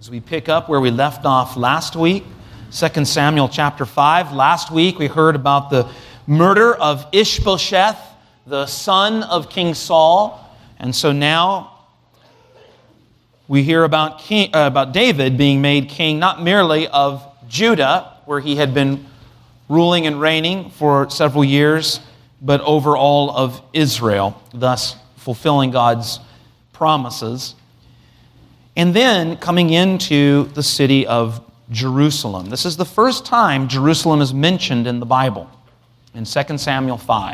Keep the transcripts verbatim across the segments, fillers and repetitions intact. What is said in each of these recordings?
As we pick up where we left off last week, Second Samuel chapter five. Last week we heard about the murder of Ishbosheth, the son of King Saul. And so now we hear about king, uh, about David being made king not merely of Judah, where he had been ruling and reigning for several years, but over all of Israel, thus fulfilling God's promises. And then coming into the city of Jerusalem. This is the first time Jerusalem is mentioned in the Bible, in Second Samuel five.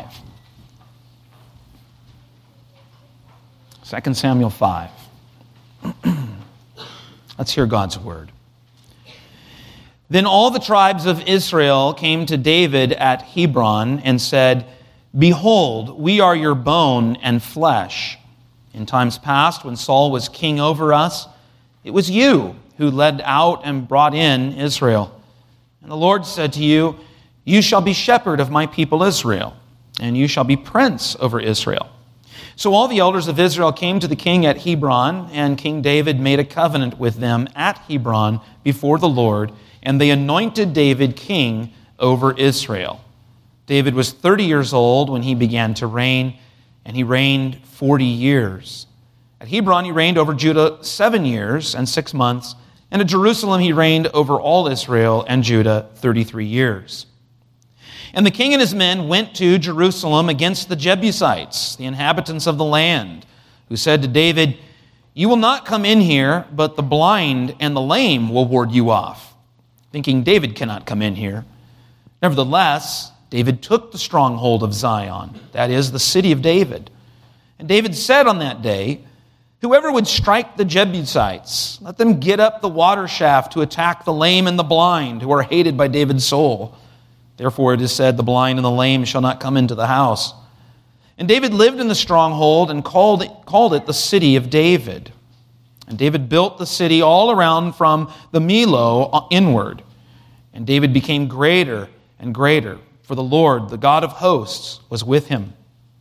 Second Samuel five. Let's hear God's word. Then all the tribes of Israel came to David at Hebron and said, "Behold, we are your bone and flesh. In times past, when Saul was king over us, it was you who led out and brought in Israel. And the Lord said to you, you shall be shepherd of my people Israel, and you shall be prince over Israel." So all the elders of Israel came to the king at Hebron, and King David made a covenant with them at Hebron before the Lord, and they anointed David king over Israel. David was thirty years old when he began to reign, and he reigned forty years. At Hebron he reigned over Judah seven years and six months, and at Jerusalem he reigned over all Israel and Judah thirty-three years. And the king and his men went to Jerusalem against the Jebusites, the inhabitants of the land, who said to David, "You will not come in here, but the blind and the lame will ward you off," thinking David cannot come in here. Nevertheless, David took the stronghold of Zion, that is, the city of David. And David said on that day, "Whoever would strike the Jebusites, let them get up the water shaft to attack the lame and the blind, who are hated by David's soul. Therefore it is said, the blind and the lame shall not come into the house." And David lived in the stronghold and called it, called it the city of David. And David built the city all around from the Millo inward. And David became greater and greater, for the Lord, the God of hosts, was with him.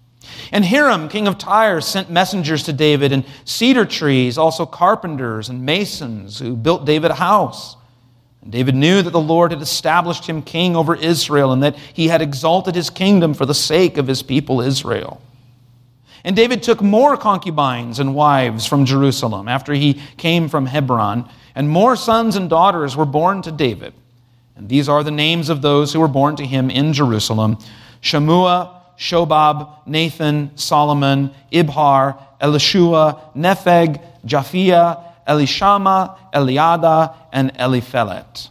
And Hiram, king of Tyre, sent messengers to David, and cedar trees, also carpenters and masons, who built David a house. And David knew that the Lord had established him king over Israel, and that he had exalted his kingdom for the sake of his people Israel. And David took more concubines and wives from Jerusalem after he came from Hebron, and more sons and daughters were born to David. And these are the names of those who were born to him in Jerusalem: Shammua, Shobab, Nathan, Solomon, Ibhar, Elishua, Nepheg, Japhia, Elishama, Eliada, and Eliphelet.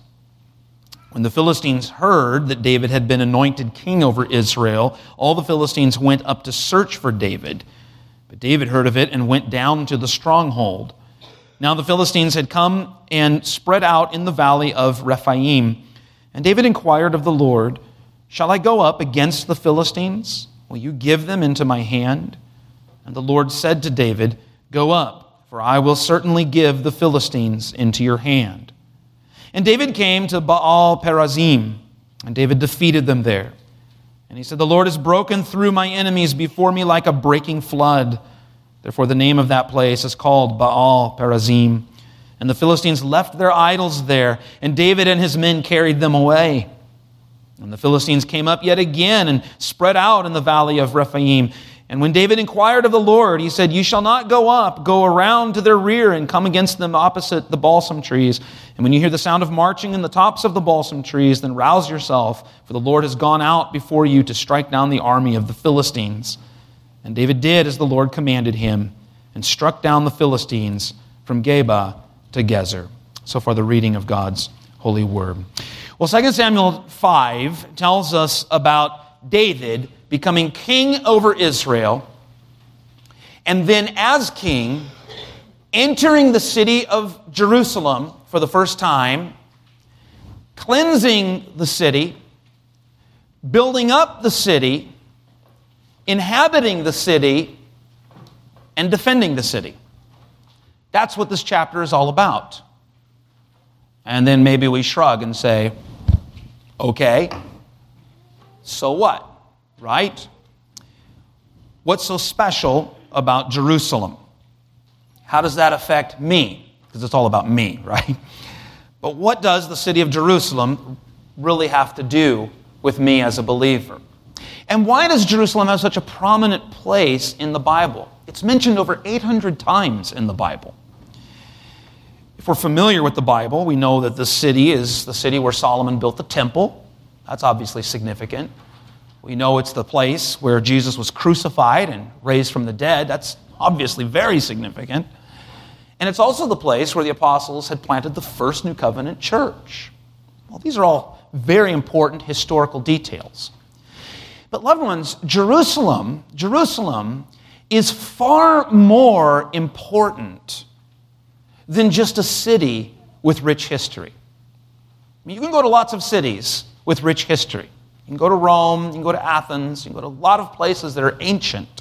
When the Philistines heard that David had been anointed king over Israel, all the Philistines went up to search for David. But David heard of it and went down to the stronghold. Now the Philistines had come and spread out in the valley of Rephaim. And David inquired of the Lord, "Shall I go up against the Philistines? Will you give them into my hand?" And the Lord said to David, "Go up, for I will certainly give the Philistines into your hand." And David came to Baal Perazim, and David defeated them there. And he said, "The Lord has broken through my enemies before me like a breaking flood." Therefore the name of that place is called Baal Perazim. And the Philistines left their idols there, and David and his men carried them away. And the Philistines came up yet again and spread out in the valley of Rephaim. And when David inquired of the Lord, he said, "You shall not go up, go around to their rear and come against them opposite the balsam trees. And when you hear the sound of marching in the tops of the balsam trees, then rouse yourself, for the Lord has gone out before you to strike down the army of the Philistines." And David did as the Lord commanded him, and struck down the Philistines from Geba to Gezer. So far the reading of God's holy word. Well, Second Samuel five tells us about David becoming king over Israel, and then as king, entering the city of Jerusalem for the first time, cleansing the city, building up the city, inhabiting the city, and defending the city. That's what this chapter is all about. And then maybe we shrug and say, okay, so what, right? What's so special about Jerusalem? How does that affect me? because it's all about me, right? But what does the city of Jerusalem really have to do with me as a believer? And why does Jerusalem have such a prominent place in the Bible? It's mentioned over eight hundred times in the Bible. If we're familiar with the Bible, we know that this city is the city where Solomon built the temple. That's obviously significant. We know it's the place where Jesus was crucified and raised from the dead. That's obviously very significant. And it's also the place where the apostles had planted the first New Covenant church. Well, these are all very important historical details. But loved ones, Jerusalem, Jerusalem is far more important than just a city with rich history. I mean, you can go to lots of cities with rich history. You can go to Rome, you can go to Athens, you can go to a lot of places that are ancient.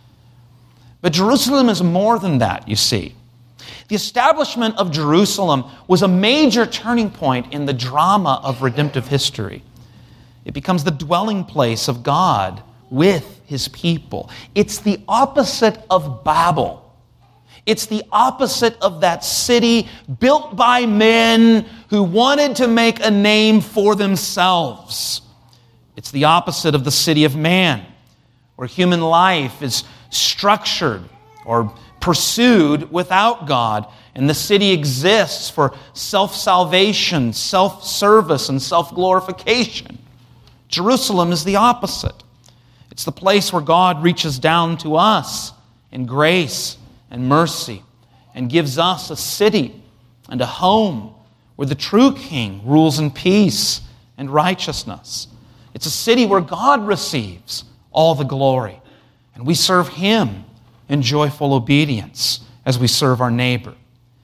But Jerusalem is more than that, you see. The establishment of Jerusalem was a major turning point in the drama of redemptive history. It becomes the dwelling place of God with His people. It's the opposite of Babel. It's the opposite of that city built by men who wanted to make a name for themselves. It's the opposite of the city of man, where human life is structured or pursued without God, and the city exists for self-salvation, self-service, and self-glorification. Jerusalem is the opposite. It's the place where God reaches down to us in grace and mercy and gives us a city and a home where the true King rules in peace and righteousness. It's a city where God receives all the glory, and we serve Him in joyful obedience as we serve our neighbor.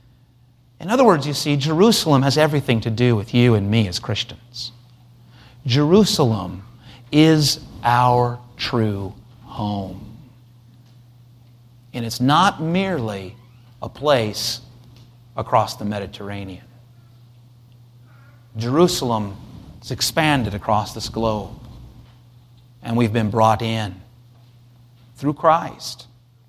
In other words, you see, Jerusalem has everything to do with you and me as Christians. Jerusalem is our true home. And it's not merely a place across the Mediterranean. Jerusalem is expanded across this globe, and we've been brought in through Christ.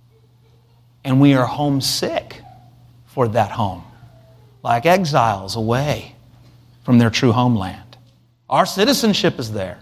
And we are homesick for that home, like exiles away from their true homeland. Our citizenship is there,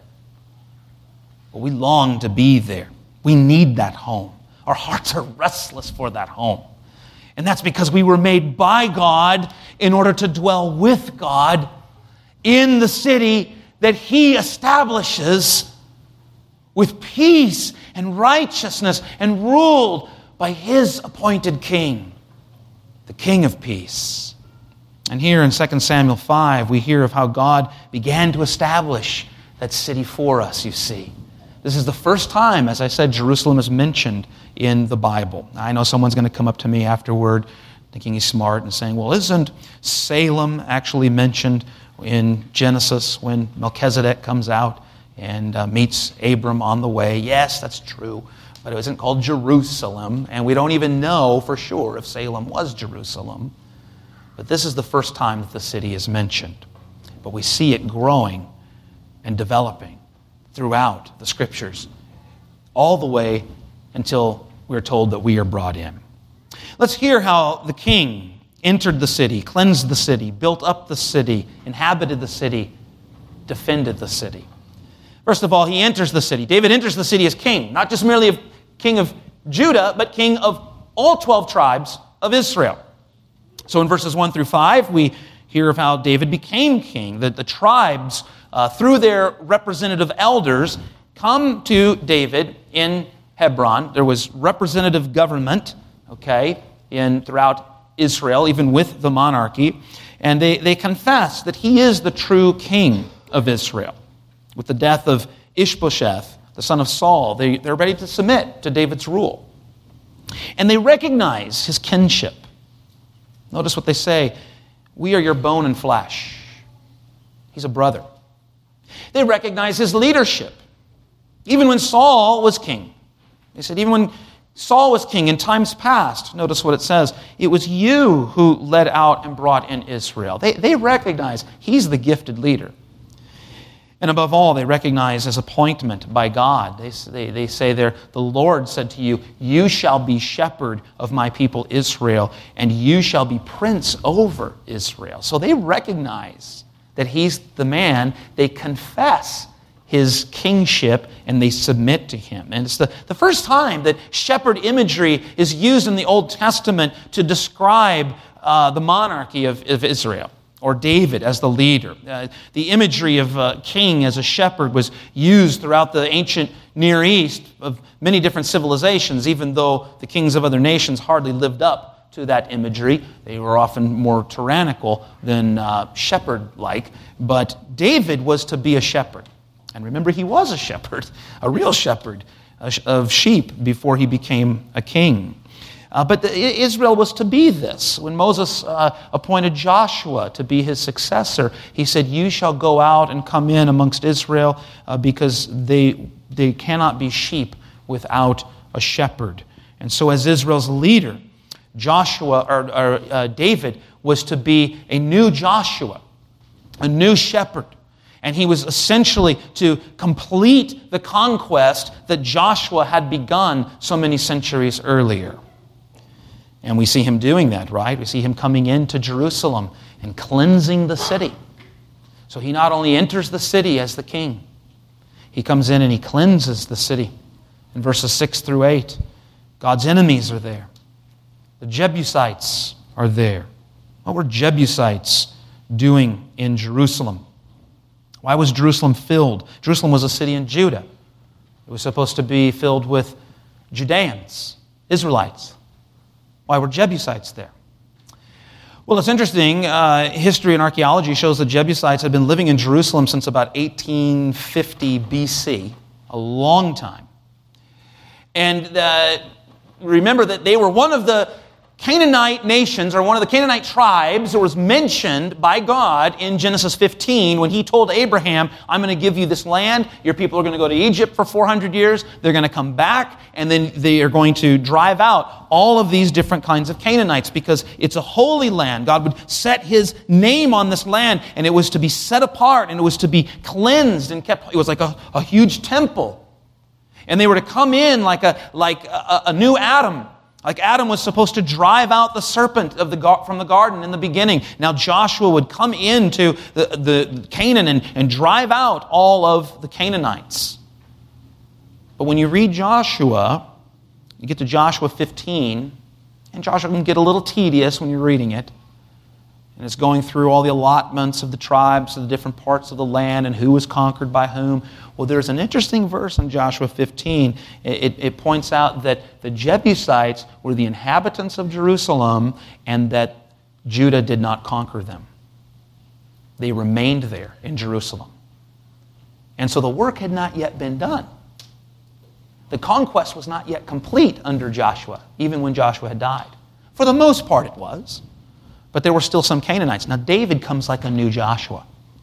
but we long to be there. We need that home. Our hearts are restless for that home. And that's because we were made by God in order to dwell with God in the city that He establishes with peace and righteousness and ruled by His appointed King, the King of peace. And here in Second Samuel five, we hear of how God began to establish that city for us, you see. This is the first time, as I said, Jerusalem is mentioned in the Bible. I know someone's going to come up to me afterward thinking he's smart and saying, well, isn't Salem actually mentioned in Genesis when Melchizedek comes out and uh, meets Abram on the way? Yes, that's true, but it isn't called Jerusalem, and we don't even know for sure if Salem was Jerusalem. But this is the first time that the city is mentioned. But we see it growing and developing throughout the Scriptures, all the way until we're told that we are brought in. Let's hear how the king entered the city, cleansed the city, built up the city, inhabited the city, defended the city. First of all, he enters the city. David enters the city as king, not just merely of king of Judah, but king of all twelve tribes of Israel. So in verses one through five, we hear of how David became king, that the tribes, uh, through their representative elders, come to David in Hebron. There was representative government, okay, in throughout Israel, even with the monarchy, and they, they confess that he is the true king of Israel. With the death of Ishbosheth, the son of Saul, they, they're ready to submit to David's rule. And they recognize his kinship. Notice what they say, "We are your bone and flesh." He's a brother. They recognize his leadership. Even when Saul was king. They said, even when Saul was king in times past, notice what it says, it was you who led out and brought in Israel. They, they recognize he's the gifted leader. And above all, they recognize his appointment by God. They, they, they say there, the Lord said to you, you shall be shepherd of my people Israel, and you shall be prince over Israel. So they recognize that he's the man. They confess his kingship, and they submit to him. And it's the, the first time that shepherd imagery is used in the Old Testament to describe uh, the monarchy of, of Israel, or David as the leader. Uh, the imagery of a king as a shepherd was used throughout the ancient Near East of many different civilizations, even though the kings of other nations hardly lived up to that imagery. They were often more tyrannical than uh, shepherd-like. But David was to be a shepherd. And remember, he was a shepherd, a real shepherd of sheep before he became a king. Uh, but the, Israel was to be this. When Moses uh, appointed Joshua to be his successor, he said, you shall go out and come in amongst Israel uh, because they, they cannot be sheep without a shepherd. And so as Israel's leader, Joshua or, or uh, David was to be a new Joshua, a new shepherd. And he was essentially to complete the conquest that Joshua had begun so many centuries earlier. And we see him doing that, right? We see him coming into Jerusalem and cleansing the city. So he not only enters the city as the king, he comes in and he cleanses the city. In verses six through eight, God's enemies are there. The Jebusites are there. What were Jebusites doing in Jerusalem? Why was Jerusalem filled? Jerusalem was a city in Judah. It was supposed to be filled with Judeans, Israelites. Why were Jebusites there? Well, it's interesting. Uh, history and archaeology shows the Jebusites had been living in Jerusalem since about eighteen fifty B C, a long time. And uh, remember that they were one of the Canaanite nations, or one of the Canaanite tribes that was mentioned by God in Genesis fifteen when he told Abraham, I'm going to give you this land. Your people are going to go to Egypt for four hundred years. They're going to come back, and then they are going to drive out all of these different kinds of Canaanites because it's a holy land. God would set his name on this land, and it was to be set apart, and it was to be cleansed and kept. It was like a, a huge temple. And they were to come in like a, like a, a new Adam. Like Adam was supposed to drive out the serpent of the from the garden in the beginning. Now Joshua would come into the, the Canaan and, and drive out all of the Canaanites. But when you read Joshua, you get to Joshua fifteen, and Joshua can get a little tedious when you're reading it. And it's going through all the allotments of the tribes of the different parts of the land and who was conquered by whom. Well, there's an interesting verse in Joshua fifteen. It, it points out that the Jebusites were the inhabitants of Jerusalem and that Judah did not conquer them. They remained there in Jerusalem. And so the work had not yet been done. The conquest was not yet complete under Joshua, even when Joshua had died. For the most part it was. But there were still some Canaanites. Now David comes like a new Joshua.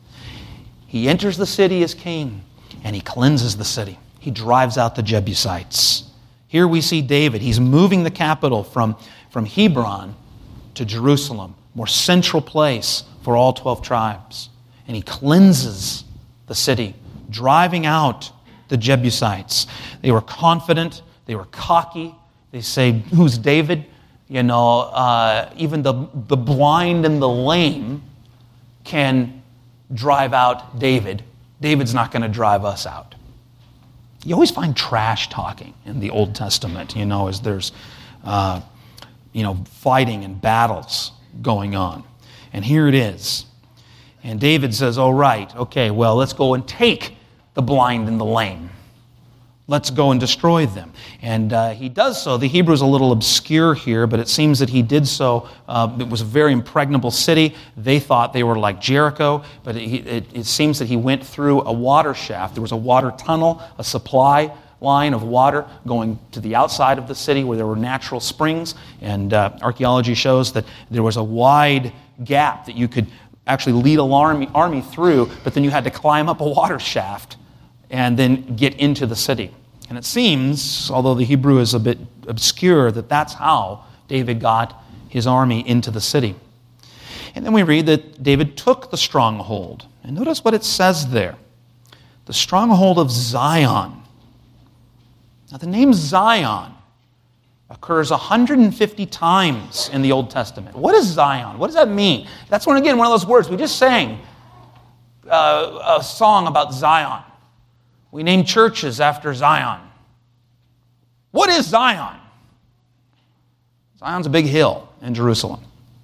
He enters the city as king, and he cleanses the city. He drives out the Jebusites. Here we see David. He's moving the capital from, from Hebron to Jerusalem, more central place for all twelve tribes. And he cleanses the city, driving out the Jebusites. They were confident. They were cocky. They say, who's David? You know, uh, even the, the blind and the lame can drive out David. David's not going to drive us out. You always find trash talking in the Old Testament, you know, as there's, uh, you know, fighting and battles going on. And here it is. And David says, oh, right, okay, well, let's go and take the blind and the lame. Let's go and destroy them. And uh, he does so. The Hebrew is a little obscure here, but it seems that he did so. Uh, it was a very impregnable city. They thought they were like Jericho, but it, it, it seems that he went through a water shaft. There was a water tunnel, a supply line of water going to the outside of the city where there were natural springs. And uh, archaeology shows that there was a wide gap that you could actually lead an army, army through, but then you had to climb up a water shaft and then get into the city. And it seems, although the Hebrew is a bit obscure, that that's how David got his army into the city. And then we read that David took the stronghold. And notice what it says there. the stronghold of Zion. Now, the name Zion occurs one hundred fifty times in the Old Testament. What is Zion? What does that mean? That's one, again, one of those words. We just sang uh, a song about Zion. We name churches after Zion. What is Zion? Zion's a big hill in Jerusalem.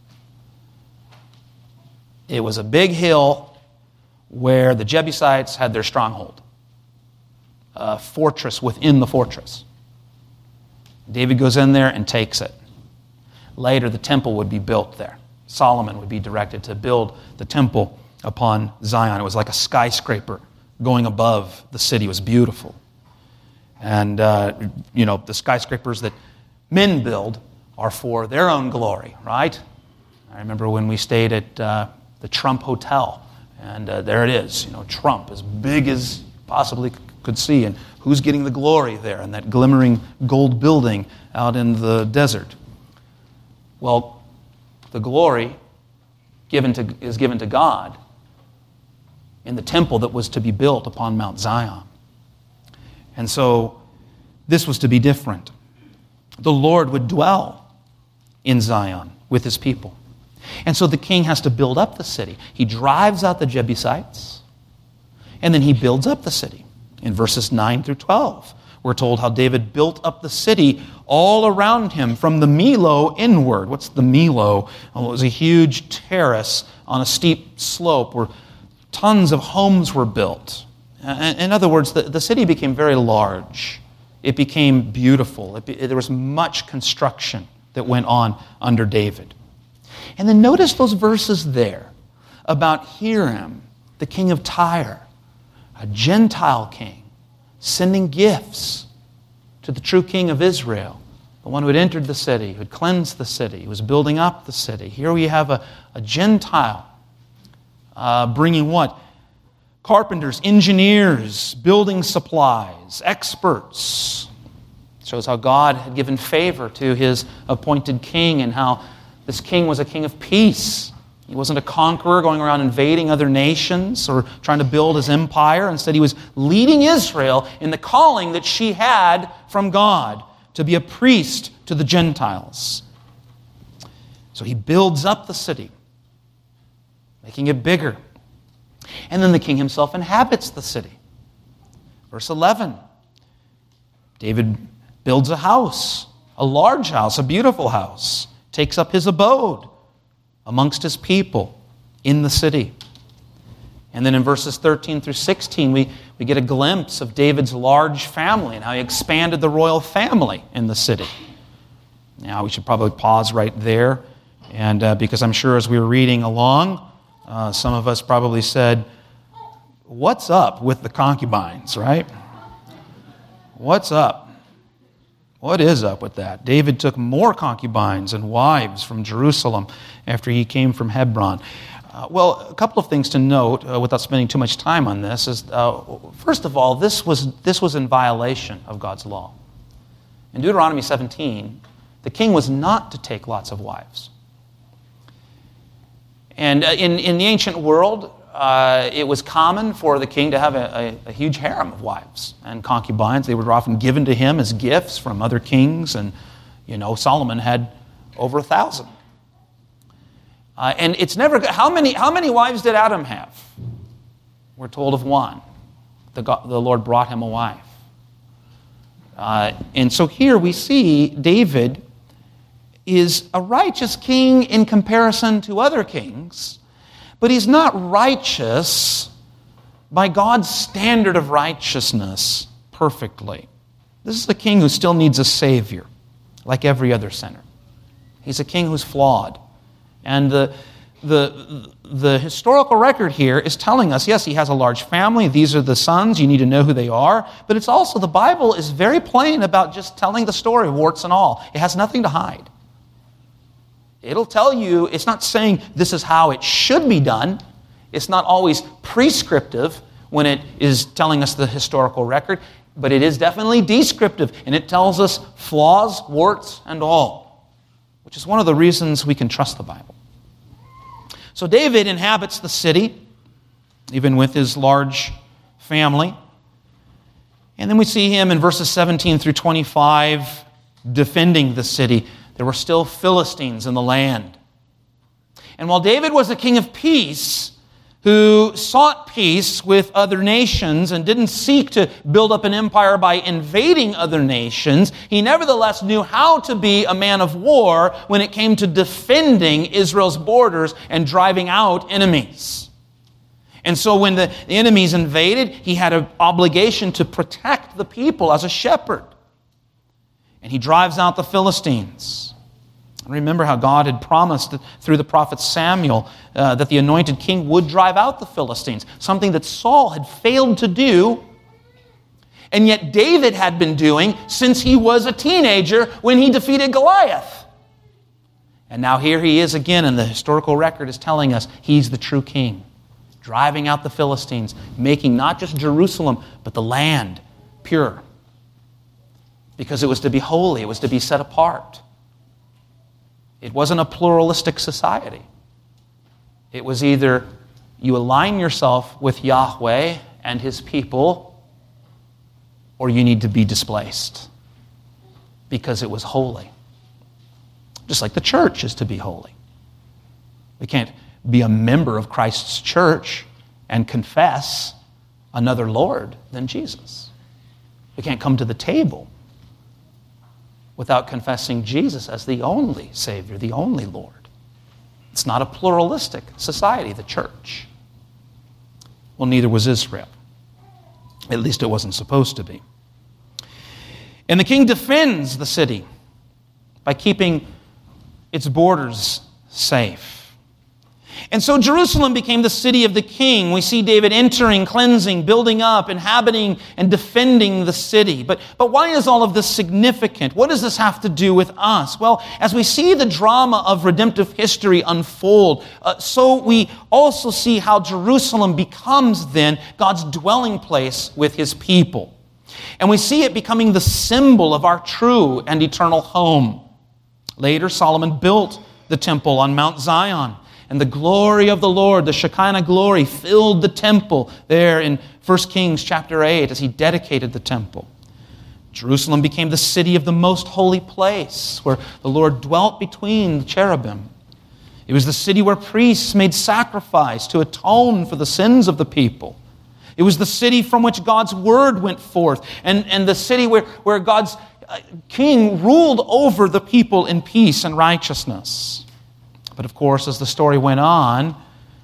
It was a big hill where the Jebusites had their stronghold, a fortress within the fortress. David goes in there and takes it. Later, the temple would be built there. Solomon would be directed to build the temple upon Zion. It was like a skyscraper going above the city. It was beautiful. And, uh, you know, the skyscrapers that men build are for their own glory, right? I remember when we stayed at uh, the Trump Hotel, and uh, there it is, you know, Trump, as big as possibly could see, and who's getting the glory there in that glimmering gold building out in the desert? Well, the glory given to, is given to God in the temple that was to be built upon Mount Zion. And so this was to be different. The Lord would dwell in Zion with his people. And so the king has to build up the city. He drives out the Jebusites, and then he builds up the city. In verses nine through twelve, we're told how David built up the city all around him from the Millo inward. What's the Millo? Well, it was a huge terrace on a steep slope where tons of homes were built. In other words, the, the city became very large. It became beautiful. It be, there was much construction that went on under David. And then notice those verses there about Hiram, the king of Tyre, a Gentile king, sending gifts to the true king of Israel, the one who had entered the city, who had cleansed the city, who was building up the city. Here we have a, a Gentile uh, bringing what? Carpenters, engineers, building supplies, experts. Shows how God had given favor to his appointed king and how this king was a king of peace. He wasn't a conqueror going around invading other nations or trying to build his empire. Instead, he was leading Israel in the calling that she had from God to be a priest to the Gentiles. So he builds up the city, making it bigger. And then the king himself inhabits the city. Verse eleven, David builds a house, a large house, a beautiful house, takes up his abode amongst his people in the city. And then in verses thirteen through sixteen, we, we get a glimpse of David's large family and how he expanded the royal family in the city. Now, we should probably pause right there, and uh, because I'm sure as we were reading along, uh, some of us probably said, what's up with the concubines, right? What's up? What is up with that? David took more concubines and wives from Jerusalem after he came from Hebron. Uh, well, a couple of things to note uh, without spending too much time on this is, uh, first of all, this was this was in violation of God's law. In Deuteronomy seventeen, the king was not to take lots of wives. And uh, in, in the ancient world, Uh, it was common for the king to have a, a, a huge harem of wives and concubines. They were often given to him as gifts from other kings, and you know Solomon had over a thousand. Uh, and it's never how many how many wives did Adam have? We're told of one. The God, the Lord brought him a wife, uh, and so here we see David is a righteous king in comparison to other kings. But he's not righteous by God's standard of righteousness perfectly. This is a king who still needs a savior, like every other sinner. He's a king who's flawed. And the, the, the historical record here is telling us, yes, he has a large family. These are the sons. You need to know who they are. But it's also, the Bible is very plain about just telling the story, warts and all. It has nothing to hide. It'll tell you, it's not saying this is how it should be done. It's not always prescriptive when it is telling us the historical record, but it is definitely descriptive, and it tells us flaws, warts, and all, which is one of the reasons we can trust the Bible. So David inhabits the city, even with his large family. And then we see him in verses seventeen through twenty-five defending the city. There were still Philistines in the land. And while David was a king of peace, who sought peace with other nations and didn't seek to build up an empire by invading other nations, he nevertheless knew how to be a man of war when it came to defending Israel's borders and driving out enemies. And so when the enemies invaded, he had an obligation to protect the people as a shepherd. And he drives out the Philistines. Remember how God had promised through the prophet Samuel uh, that the anointed king would drive out the Philistines, something that Saul had failed to do, and yet David had been doing since he was a teenager when he defeated Goliath. And now here he is again, and the historical record is telling us he's the true king, driving out the Philistines, making not just Jerusalem, but the land pure. Because it was to be holy, it was to be set apart. It wasn't a pluralistic society. It was either you align yourself with Yahweh and His people, or you need to be displaced. Because it was holy. Just like the church is to be holy. We can't be a member of Christ's church and confess another Lord than Jesus. We can't come to the table without confessing Jesus as the only Savior, the only Lord. It's not a pluralistic society, the church. Well, neither was Israel. At least it wasn't supposed to be. And the king defends the city by keeping its borders safe. And so Jerusalem became the city of the king. We see David entering, cleansing, building up, inhabiting, and defending the city. But, but why is all of this significant? What does this have to do with us? Well, as we see the drama of redemptive history unfold, uh, so we also see how Jerusalem becomes then God's dwelling place with His people. And we see it becoming the symbol of our true and eternal home. Later, Solomon built the temple on Mount Zion. And the glory of the Lord, the Shekinah glory, filled the temple there in First Kings chapter eight as he dedicated the temple. Jerusalem became the city of the most holy place where the Lord dwelt between the cherubim. It was the city where priests made sacrifice to atone for the sins of the people. It was the city from which God's word went forth, and, and the city where, where God's king ruled over the people in peace and righteousness. But of course, as the story went on,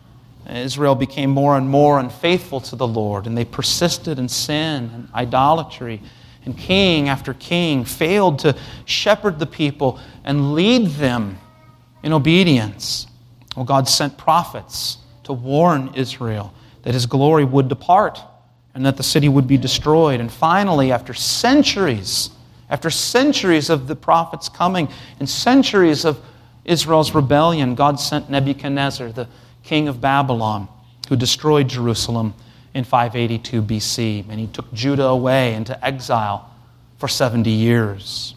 Israel became more and more unfaithful to the Lord, and they persisted in sin and idolatry. And king after king failed to shepherd the people and lead them in obedience. Well, God sent prophets to warn Israel that His glory would depart and that the city would be destroyed. And finally, after centuries, after centuries of the prophets coming and centuries of Israel's rebellion, God sent Nebuchadnezzar, the king of Babylon, who destroyed Jerusalem in five eighty-two B C. And he took Judah away into exile for seventy years.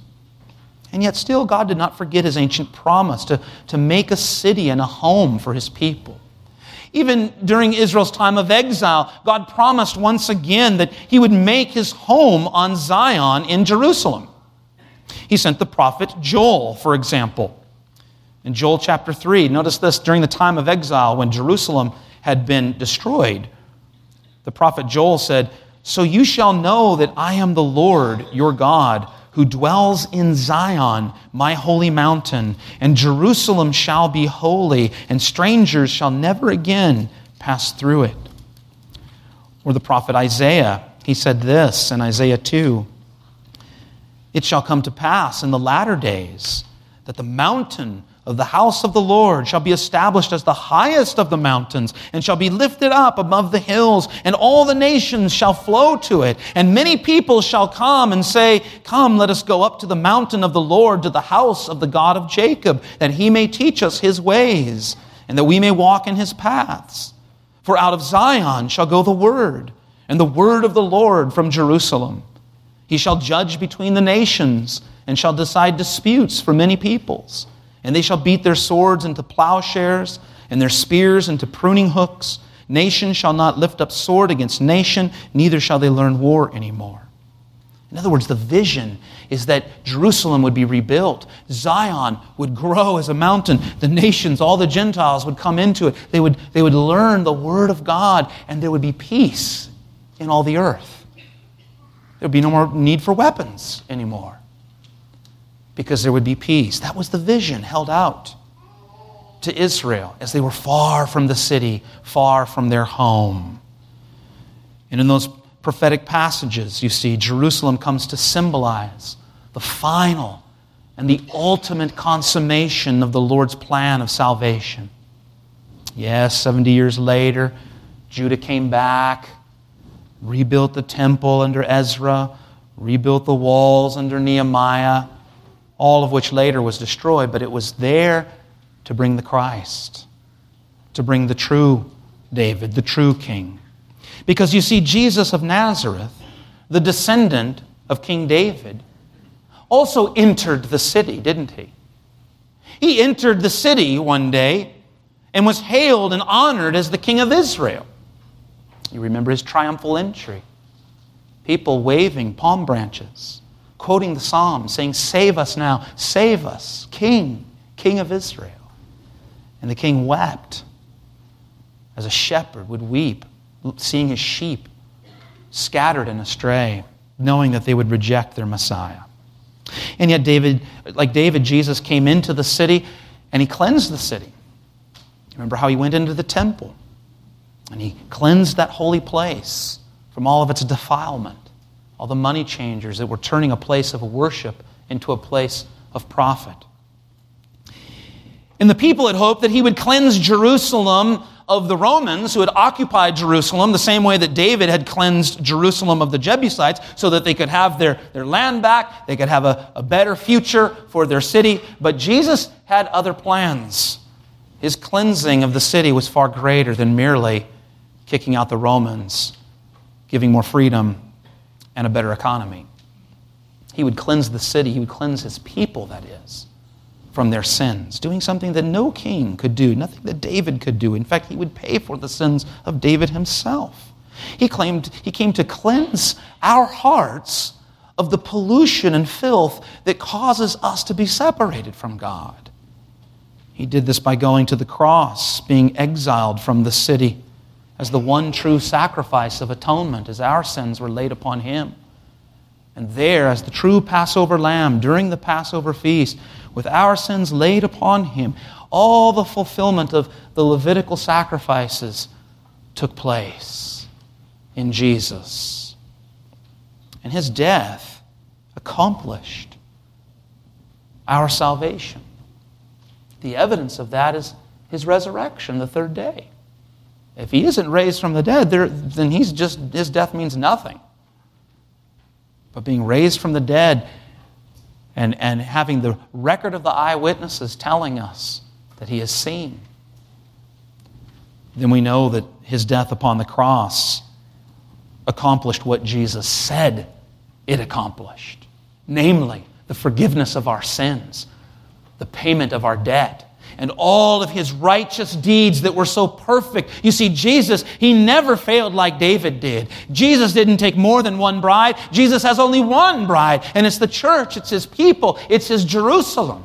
And yet still God did not forget His ancient promise to, to make a city and a home for His people. Even during Israel's time of exile, God promised once again that He would make His home on Zion in Jerusalem. He sent the prophet Joel, for example. In Joel chapter three, notice this, during the time of exile when Jerusalem had been destroyed, the prophet Joel said, "So you shall know that I am the Lord your God, who dwells in Zion, my holy mountain, and Jerusalem shall be holy, and strangers shall never again pass through it." Or the prophet Isaiah, he said this in Isaiah two, "It shall come to pass in the latter days that the mountain of the house of the Lord shall be established as the highest of the mountains, and shall be lifted up above the hills, and all the nations shall flow to it. And many people shall come and say, 'Come, let us go up to the mountain of the Lord, to the house of the God of Jacob, that He may teach us His ways, and that we may walk in His paths. For out of Zion shall go the word, and the word of the Lord from Jerusalem. He shall judge between the nations, and shall decide disputes for many peoples. And they shall beat their swords into plowshares, and their spears into pruning hooks. Nation shall not lift up sword against nation, neither shall they learn war anymore. In other words, the vision is that Jerusalem would be rebuilt. Zion would grow as a mountain. The nations, all the Gentiles would come into it. They would, they would learn the Word of God, and there would be peace in all the earth. There would be no more need for weapons anymore because there would be peace. That was the vision held out to Israel as they were far from the city, far from their home. And in those prophetic passages, you see, Jerusalem comes to symbolize the final and the ultimate consummation of the Lord's plan of salvation. Yes, seventy years later, Judah came back, rebuilt the temple under Ezra, rebuilt the walls under Nehemiah, all of which later was destroyed, but it was there to bring the Christ, to bring the true David, the true king. Because you see, Jesus of Nazareth, the descendant of King David, also entered the city, didn't he? He entered the city one day and was hailed and honored as the King of Israel. You remember his triumphal entry. People waving palm branches, quoting the Psalms, saying, "Save us now, save us, King, King of Israel." And the king wept as a shepherd would weep, seeing his sheep scattered and astray, knowing that they would reject their Messiah. And yet David, like David, Jesus came into the city and he cleansed the city. Remember how he went into the temple and he cleansed that holy place from all of its defilement, all the money changers that were turning a place of worship into a place of profit. And the people had hoped that he would cleanse Jerusalem of the Romans who had occupied Jerusalem the same way that David had cleansed Jerusalem of the Jebusites so that they could have their, their land back, they could have a, a better future for their city. But Jesus had other plans. His cleansing of the city was far greater than merely kicking out the Romans, giving more freedom and a better economy. He would cleanse the city, he would cleanse his people, that is, from their sins, doing something that no king could do, nothing that David could do. In fact, he would pay for the sins of David himself. He claimed he came to cleanse our hearts of the pollution and filth that causes us to be separated from God. He did this by going to the cross, being exiled from the city as the one true sacrifice of atonement, as our sins were laid upon him. And there, as the true Passover lamb during the Passover feast, with our sins laid upon him, all the fulfillment of the Levitical sacrifices took place in Jesus. And his death accomplished our salvation. The evidence of that is his resurrection the third day. If he isn't raised from the dead, there, then he's just his death means nothing. But being raised from the dead and, and having the record of the eyewitnesses telling us that he is seen, then we know that his death upon the cross accomplished what Jesus said it accomplished. Namely, the forgiveness of our sins, the payment of our debt, and all of his righteous deeds that were so perfect. You see, Jesus, he never failed like David did. Jesus didn't take more than one bride. Jesus has only one bride, and it's the church, it's his people, it's his Jerusalem.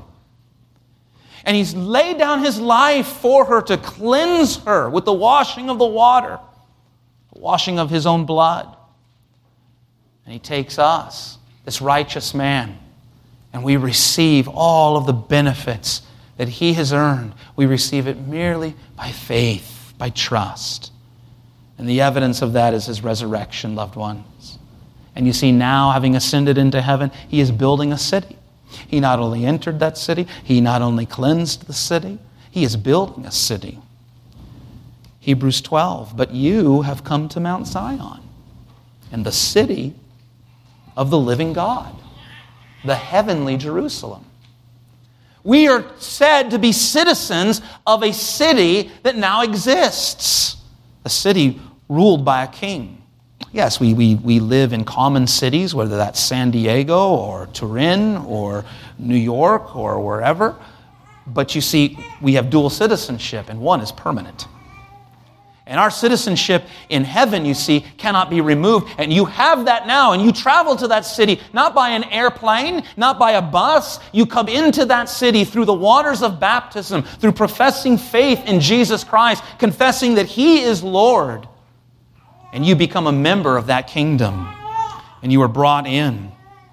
And he's laid down his life for her to cleanse her with the washing of the water, the washing of his own blood. And he takes us, this righteous man, and we receive all of the benefits that he has earned. We receive it merely by faith, by trust. And the evidence of that is his resurrection, loved ones. And you see, now, having ascended into heaven, he is building a city. He not only entered that city, he not only cleansed the city, he is building a city. Hebrews twelve, but you have come to Mount Zion and the city of the living God, the heavenly Jerusalem. We are said to be citizens of a city that now exists, a city ruled by a king. Yes, we, we, we live in common cities, whether that's San Diego or Turin or New York or wherever. But you see, we have dual citizenship, and one is permanent. And our citizenship in heaven, you see, cannot be removed. And you have that now. And you travel to that city, not by an airplane, not by a bus. You come into that city through the waters of baptism, through professing faith in Jesus Christ, confessing that He is Lord. And you become a member of that kingdom. And you are brought in.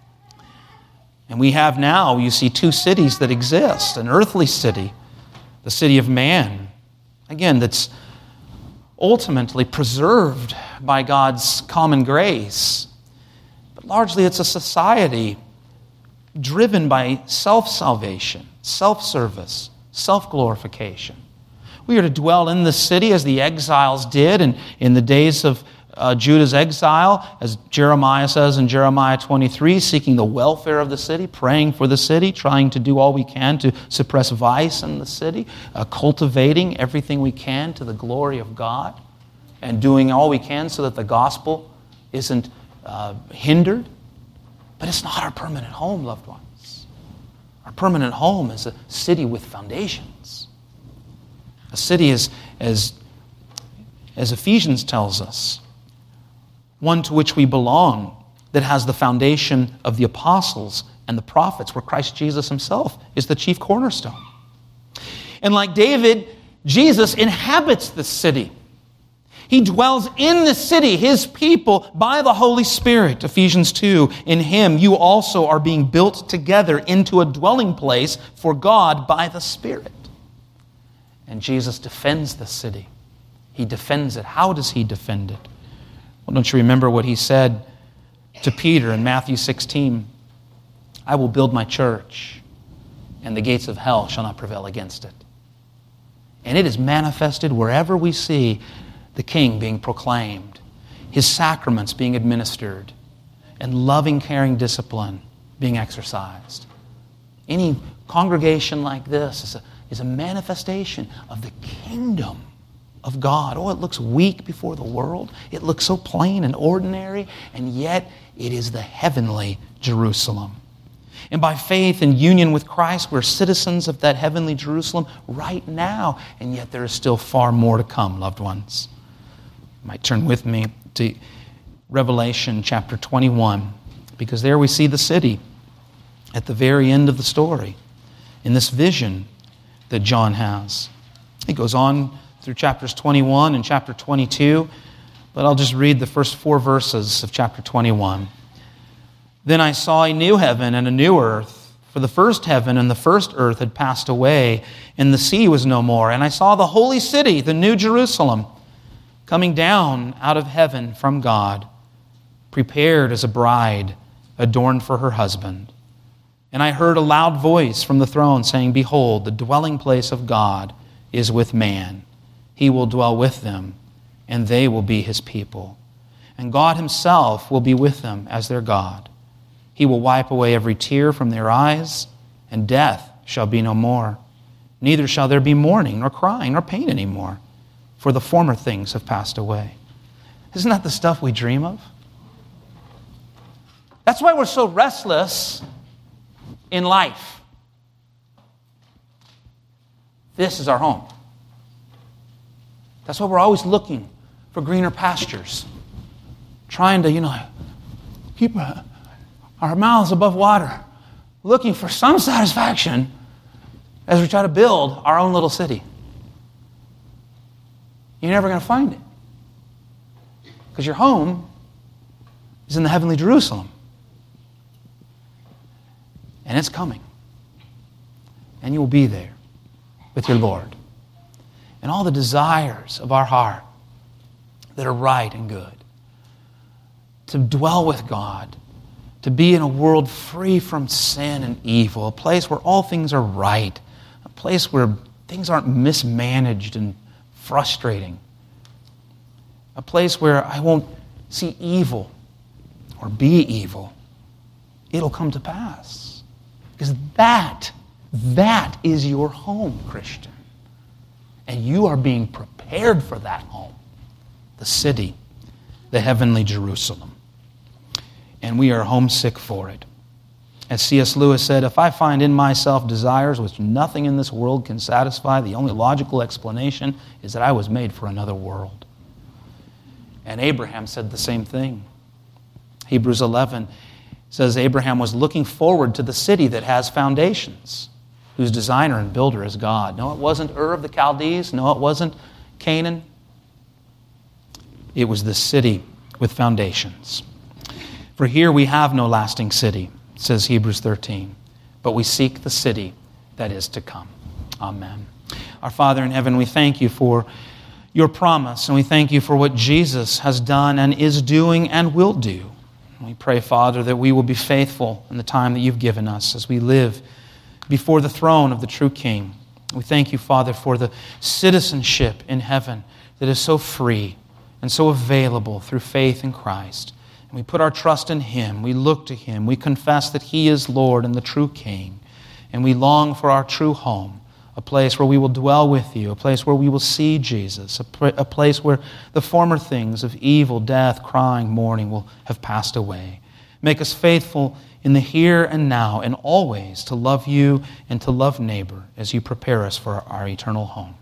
And we have now, you see, two cities that exist. An earthly city, the city of man. Again, that's ultimately preserved by God's common grace. But largely it's a society driven by self-salvation, self-service, self-glorification. We are to dwell in the city as the exiles did in, in the days of uh, Judah's exile, as Jeremiah says in Jeremiah twenty-three, seeking the welfare of the city, praying for the city, trying to do all we can to suppress vice in the city, uh, cultivating everything we can to the glory of God, and doing all we can so that the gospel isn't uh, hindered. But it's not our permanent home, loved ones. Our permanent home is a city with foundations. A city is, as, as Ephesians tells us, one to which we belong, that has the foundation of the apostles and the prophets, where Christ Jesus Himself is the chief cornerstone. And like David, Jesus inhabits the city. He dwells in the city, His people, by the Holy Spirit. Ephesians two, in Him you also are being built together into a dwelling place for God by the Spirit. And Jesus defends the city. He defends it. How does He defend it? Well, don't you remember what He said to Peter in Matthew sixteen? I will build my church, and the gates of hell shall not prevail against it. And it is manifested wherever we see the King being proclaimed, His sacraments being administered, and loving, caring discipline being exercised. Any congregation like this is a, is a manifestation of the kingdom of God. Oh, it looks weak before the world. It looks so plain and ordinary, and yet it is the heavenly Jerusalem. And by faith and union with Christ, we're citizens of that heavenly Jerusalem right now, and yet there is still far more to come, loved ones. You might turn with me to Revelation chapter twenty-one, because there we see the city at the very end of the story in this vision that John has. He goes on through chapters twenty-one and chapter twenty-two, but I'll just read the first four verses of chapter twenty-one. Then I saw a new heaven and a new earth, for the first heaven and the first earth had passed away, and the sea was no more. And I saw the holy city, the new Jerusalem, coming down out of heaven from God, prepared as a bride, adorned for her husband. And I heard a loud voice from the throne saying, Behold, the dwelling place of God is with man. He will dwell with them, and they will be His people. And God Himself will be with them as their God. He will wipe away every tear from their eyes, and death shall be no more. Neither shall there be mourning, nor crying, nor pain anymore, for the former things have passed away. Isn't that the stuff we dream of? That's why we're so restless in life. This is our home. That's why we're always looking for greener pastures, trying to, you know, keep our mouths above water, looking for some satisfaction as we try to build our own little city. You're never going to find it, because your home is in the heavenly Jerusalem. And it's coming. And you will be there with your Lord. And all the desires of our heart that are right and good. To dwell with God. To be in a world free from sin and evil. A place where all things are right. A place where things aren't mismanaged and frustrating. A place where I won't see evil or be evil. It'll come to pass. Because that, that is your home, Christian. And you are being prepared for that home. The city, the heavenly Jerusalem. And we are homesick for it. As C S Lewis said, if I find in myself desires which nothing in this world can satisfy, the only logical explanation is that I was made for another world. And Abraham said the same thing. Hebrews eleven says Abraham was looking forward to the city that has foundations, whose designer and builder is God. No, it wasn't Ur of the Chaldees. No, it wasn't Canaan. It was the city with foundations. For here we have no lasting city, says Hebrews thirteen, but we seek the city that is to come. Amen. Our Father in heaven, we thank you for your promise, and we thank you for what Jesus has done and is doing and will do. We pray, Father, that we will be faithful in the time that you've given us as we live before the throne of the true King. We thank you, Father, for the citizenship in heaven that is so free and so available through faith in Christ. And we put our trust in Him. We look to Him. We confess that He is Lord and the true King. And we long for our true home, a place where we will dwell with you, a place where we will see Jesus, a, pr- a place where the former things of evil, death, crying, mourning will have passed away. Make us faithful in the here and now and always to love you and to love neighbor as you prepare us for our eternal home.